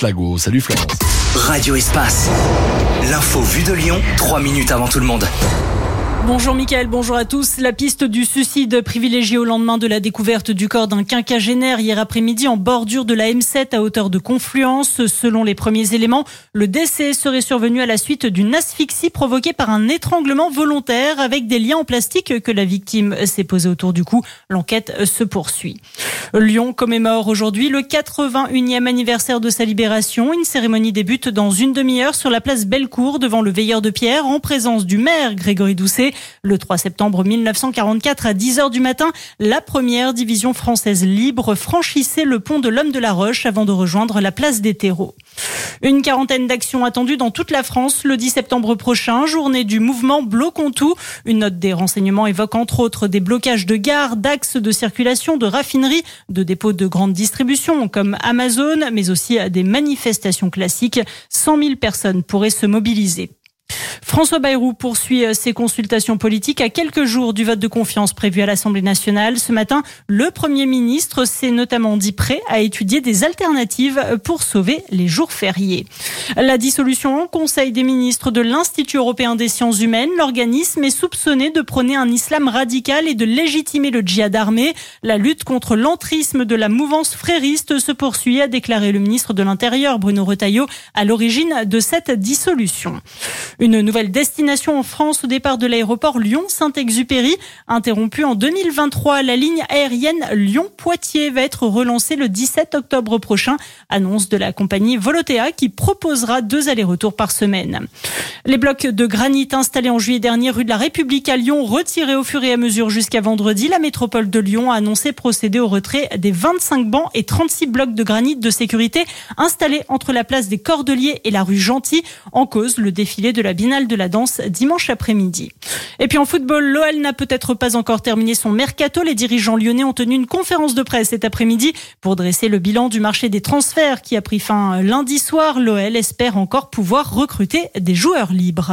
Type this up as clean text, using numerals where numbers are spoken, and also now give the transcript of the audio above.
Clago. Salut Florence. Radio Espace. L'info vue de Lyon, 3 minutes avant tout le monde. Bonjour Mickaël, bonjour à tous. La piste du suicide privilégiée au lendemain de la découverte du corps d'un quinquagénaire hier après-midi en bordure de la M7 à hauteur de Confluence. Selon les premiers éléments, le décès serait survenu à la suite d'une asphyxie provoquée par un étranglement volontaire avec des liens en plastique que la victime s'est posé autour du cou. L'enquête se poursuit. Lyon commémore aujourd'hui le 81e anniversaire de sa libération. Une cérémonie débute dans une demi-heure sur la place Bellecour devant le veilleur de pierre en présence du maire Grégory Doucet. Le 3 septembre 1944 à 10h du matin, la première division française libre franchissait le pont de l'Homme de la Roche avant de rejoindre la place des Terreaux. Une quarantaine d'actions attendues dans toute la France le 10 septembre prochain, journée du mouvement Bloquons tout. Une note des renseignements évoque entre autres des blocages de gares, d'axes de circulation, de raffineries, de dépôts de grande distribution comme Amazon, mais aussi des manifestations classiques. 100 000 personnes pourraient se mobiliser. François Bayrou poursuit ses consultations politiques à quelques jours du vote de confiance prévu à l'Assemblée nationale. Ce matin, le Premier ministre s'est notamment dit prêt à étudier des alternatives pour sauver les jours fériés. La dissolution en Conseil des ministres de l'Institut européen des sciences humaines. L'organisme est soupçonné de prôner un islam radical et de légitimer le djihad armé. La lutte contre l'entrisme de la mouvance frériste se poursuit, a déclaré le ministre de l'Intérieur, Bruno Retailleau, à l'origine de cette dissolution. Une nouvelle destination en France au départ de l'aéroport Lyon-Saint-Exupéry. Interrompue en 2023, la ligne aérienne Lyon-Poitiers va être relancée le 17 octobre prochain. Annonce de la compagnie Volotea qui proposera 2 allers-retours par semaine. Les blocs de granit installés en juillet dernier rue de la République à Lyon, retirés au fur et à mesure jusqu'à vendredi. La métropole de Lyon a annoncé procéder au retrait des 25 bancs et 36 blocs de granit de sécurité installés entre la place des Cordeliers et la rue Gentil. En cause, le défilé de la Biennale de la danse dimanche après-midi. Et puis en football, l'OL n'a peut-être pas encore terminé son mercato. Les dirigeants lyonnais ont tenu une conférence de presse cet après-midi pour dresser le bilan du marché des transferts qui a pris fin lundi soir. L'OL espère encore pouvoir recruter des joueurs libres.